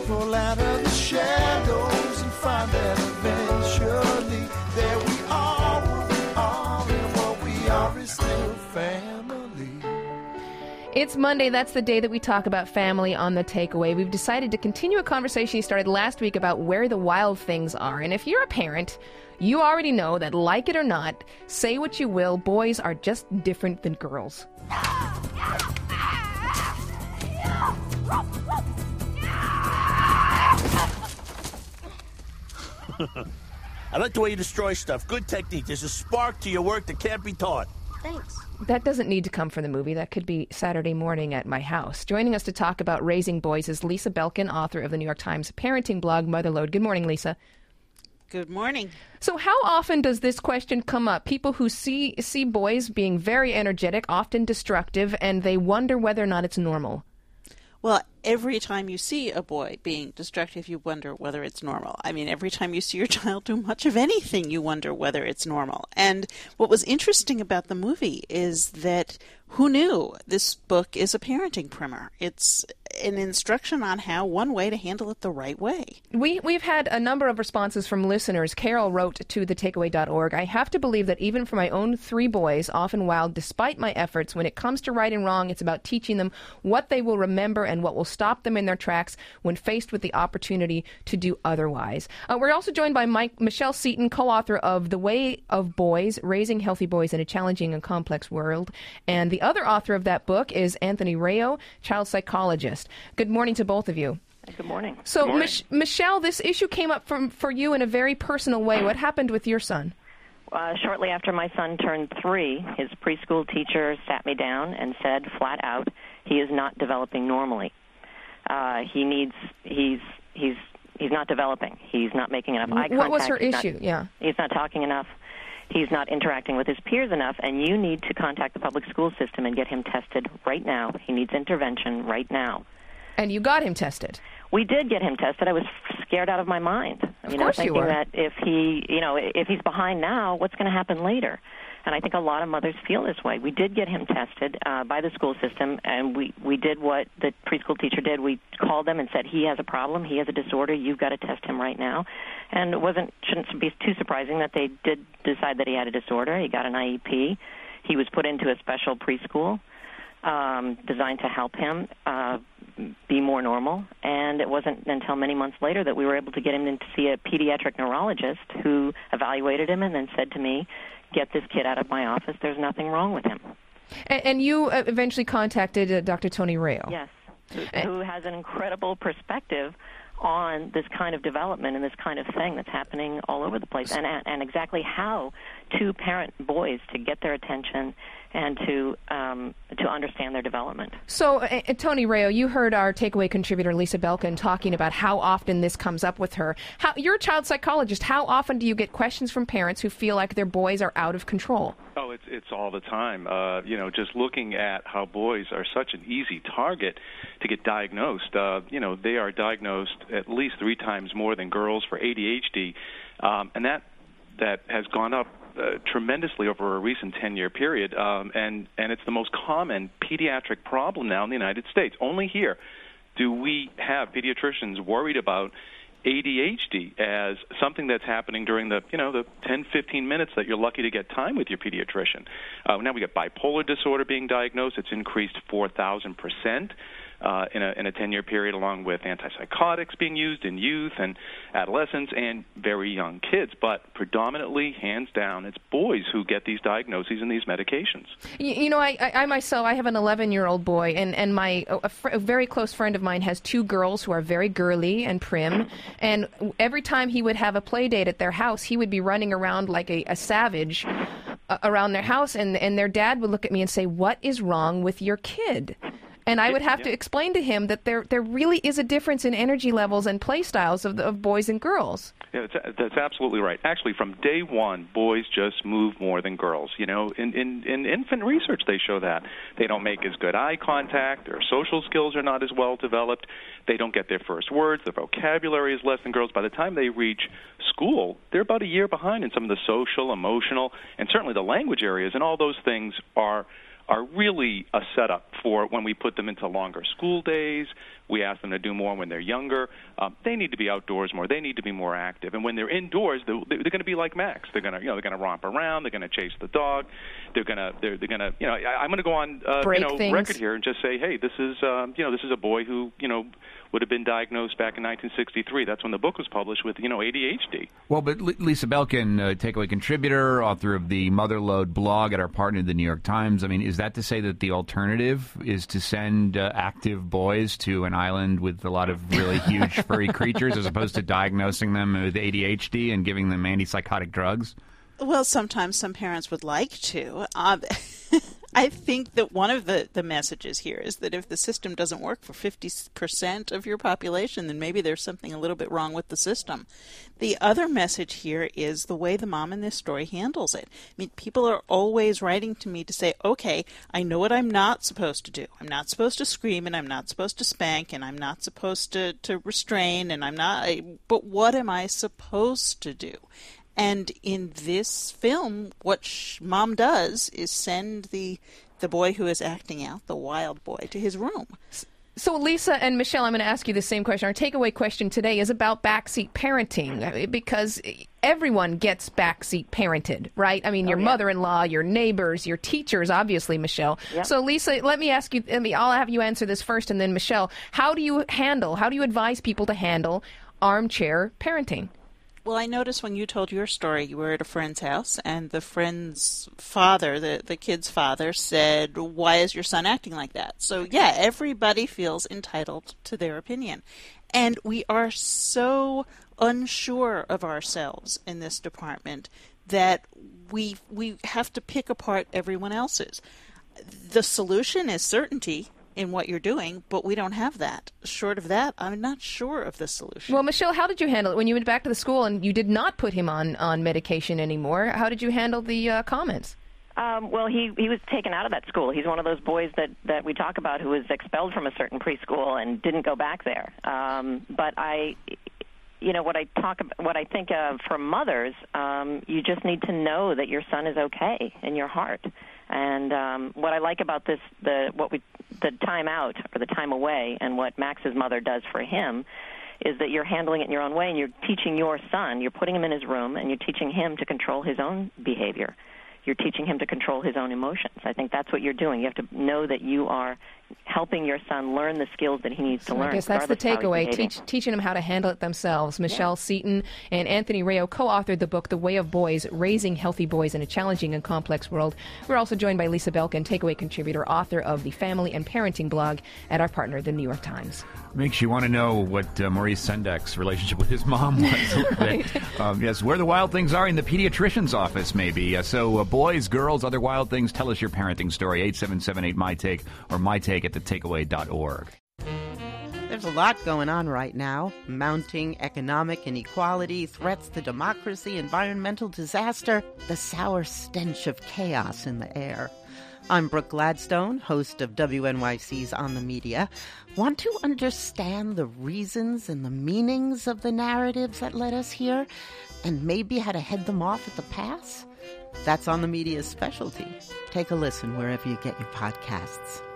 crawl out of the shadows and find that eventually there we are, what we are, and what we are is still family. It's Monday. That's the day that we talk about family on The Takeaway. We've decided to continue a conversation you started last week about where the wild things are. And if you're a parent, you already know that, like it or not, say what you will, boys are just different than girls. I like the way you destroy stuff. Good technique. There's a spark to your work that can't be taught. Thanks. That doesn't need to come from the movie. That could be Saturday morning at my house. Joining us to talk about raising boys is Lisa Belkin, author of the New York Times parenting blog, Motherload. Good morning, Lisa. Good morning. So how often does this question come up? People who see boys being very energetic, often destructive, and they wonder whether or not it's normal. Well, every time you see a boy being destructive, you wonder whether it's normal. I mean, every time you see your child do much of anything, you wonder whether it's normal. And what was interesting about the movie is that who knew this book is a parenting primer? It's an instruction on how one way to handle it the right way. We've had a number of responses from listeners. Carol wrote to thetakeaway.org, I have to believe that even for my own 3 boys, often wild despite my efforts, when it comes to right and wrong, it's about teaching them what they will remember and what will stop them in their tracks when faced with the opportunity to do otherwise. We're also joined by Michelle Seaton, co-author of The Way of Boys, Raising Healthy Boys in a Challenging and Complex World. And the other author of that book is Anthony Rayo, child psychologist. Good morning to both of you. Good morning. So, Good morning. Michelle, this issue came up for you in a very personal way. What happened with your son? Shortly after my son turned 3, his preschool teacher sat me down and said flat out, he is not developing normally. He's not developing. He's not making enough eye contact. What was her issue? He's not talking enough. He's not interacting with his peers enough, and you need to contact the public school system and get him tested right now. He needs intervention right now. And you got him tested? We did get him tested. I was scared out of my mind. Of course you were. Thinking that if he's behind now, what's going to happen later? And I think a lot of mothers feel this way. We did get him tested by the school system, and we did what the preschool teacher did. We called them and said, he has a problem, he has a disorder, you've got to test him right now. And it shouldn't be too surprising that they did decide that he had a disorder. He got an IEP. He was put into a special preschool designed to help him be more normal. And it wasn't until many months later that we were able to get him in to see a pediatric neurologist who evaluated him and then said to me, get this kid out of my office. There's nothing wrong with him. And you eventually contacted Dr. Tony Rayo. Yes, who has an incredible perspective on this kind of development and this kind of thing that's happening all over the place, and exactly how to parent boys to get their attention and to understand their development. So, Tony Rayo, you heard our takeaway contributor Lisa Belkin talking about how often this comes up with her. You're a child psychologist. How often do you get questions from parents who feel like their boys are out of control? Oh, it's all the time. Just looking at how boys are such an easy target to get diagnosed. They are diagnosed at least 3 times more than girls for ADHD, and that has gone up tremendously over a recent 10-year period, and it's the most common pediatric problem now in the United States. Only here do we have pediatricians worried about ADHD as something that's happening during the 10, 15 minutes that you're lucky to get time with your pediatrician. Now we got bipolar disorder being diagnosed. It's increased 4,000%. In a 10-year period, along with antipsychotics being used in youth and adolescents and very young kids. But predominantly, hands down, it's boys who get these diagnoses and these medications. I myself, I have an 11-year-old boy, and a very close friend of mine has 2 girls who are very girly and prim. And every time he would have a play date at their house, he would be running around like a savage around their house, and their dad would look at me and say, "What is wrong with your kid?" And I would have to explain to him that there really is a difference in energy levels and play styles of boys and girls. Yeah, that's absolutely right. Actually, from day one, boys just move more than girls. In infant research, they show that. They don't make as good eye contact. Their social skills are not as well developed. They don't get their first words. Their vocabulary is less than girls. By the time they reach school, they're about a year behind in some of the social, emotional, and certainly the language areas, and all those things are really a setup for when we put them into longer school days, We ask them to do more when they're younger. They need to be outdoors more. They need to be more active. And when they're indoors, they're going to be like Max. They're going to romp around. They're going to chase the dog. They're going to I'm going to go on record here and just say, hey, this is a boy who would have been diagnosed back in 1963. That's when the book was published with ADHD. Well, but Lisa Belkin, Takeaway contributor, author of the Motherload blog at our partner, the New York Times. I mean, is that to say that the alternative is to send active boys to an island with a lot of really huge furry creatures as opposed to diagnosing them with ADHD and giving them antipsychotic drugs? Well, sometimes some parents would like to. I think that one of the messages here is that if the system doesn't work for 50% of your population, then maybe there's something a little bit wrong with the system. The other message here is the way the mom in this story handles it. I mean, people are always writing to me to say, okay, I know what I'm not supposed to do. I'm not supposed to scream, and I'm not supposed to spank, and I'm not supposed to restrain, and but what am I supposed to do? And in this film, what Mom does is send the boy who is acting out, the wild boy, to his room. So, Lisa and Michelle, I'm going to ask you the same question. Our takeaway question today is about backseat parenting, because everyone gets backseat parented, right? I mean, your mother-in-law, your neighbors, your teachers, obviously, Michelle. Yep. So, Lisa, let me ask you, I'll have you answer this first, and then Michelle, how do you advise people to handle armchair parenting? Well, I noticed when you told your story, you were at a friend's house, and the friend's father, the kid's father, said, why is your son acting like that? So, yeah, everybody feels entitled to their opinion. And we are so unsure of ourselves in this department that we have to pick apart everyone else's. The solution is certainty in what you're doing, but we don't have that. Short of that, I'm not sure of the solution. Well, Michelle, how did you handle it when you went back to the school and you did not put him on medication anymore? How did you handle the comments? Well, he was taken out of that school. He's one of those boys that we talk about who was expelled from a certain preschool and didn't go back there. But what I think of for mothers, you just need to know that your son is okay in your heart. And what I like about the time out or the time away, and what Max's mother does for him, is that you're handling it in your own way, and you're teaching your son. You're putting him in his room, and you're teaching him to control his own behavior. You're teaching him to control his own emotions. I think that's what you're doing. You have to know that you are helping your son learn the skills that he needs to learn. I guess that's the takeaway, teaching them how to handle it themselves. Michelle Seaton and Anthony Rayo co-authored the book, The Way of Boys, Raising Healthy Boys in a Challenging and Complex World. We're also joined by Lisa Belkin, takeaway contributor, author of the Family and Parenting blog at our partner, the New York Times. Makes you want to know what Maurice Sendek's relationship with his mom was. Right. Yes, where the wild things are in the pediatrician's office, maybe. So boys, girls, other wild things, tell us your parenting story, 877-8MyTake or mytake at thetakeaway.org. There's a lot going on right now. Mounting economic inequality, threats to democracy, environmental disaster, the sour stench of chaos in the air. I'm Brooke Gladstone, host of WNYC's On the Media. Want to understand the reasons and the meanings of the narratives that led us here, and maybe how to head them off at the pass? That's On the Media's specialty. Take a listen wherever you get your podcasts.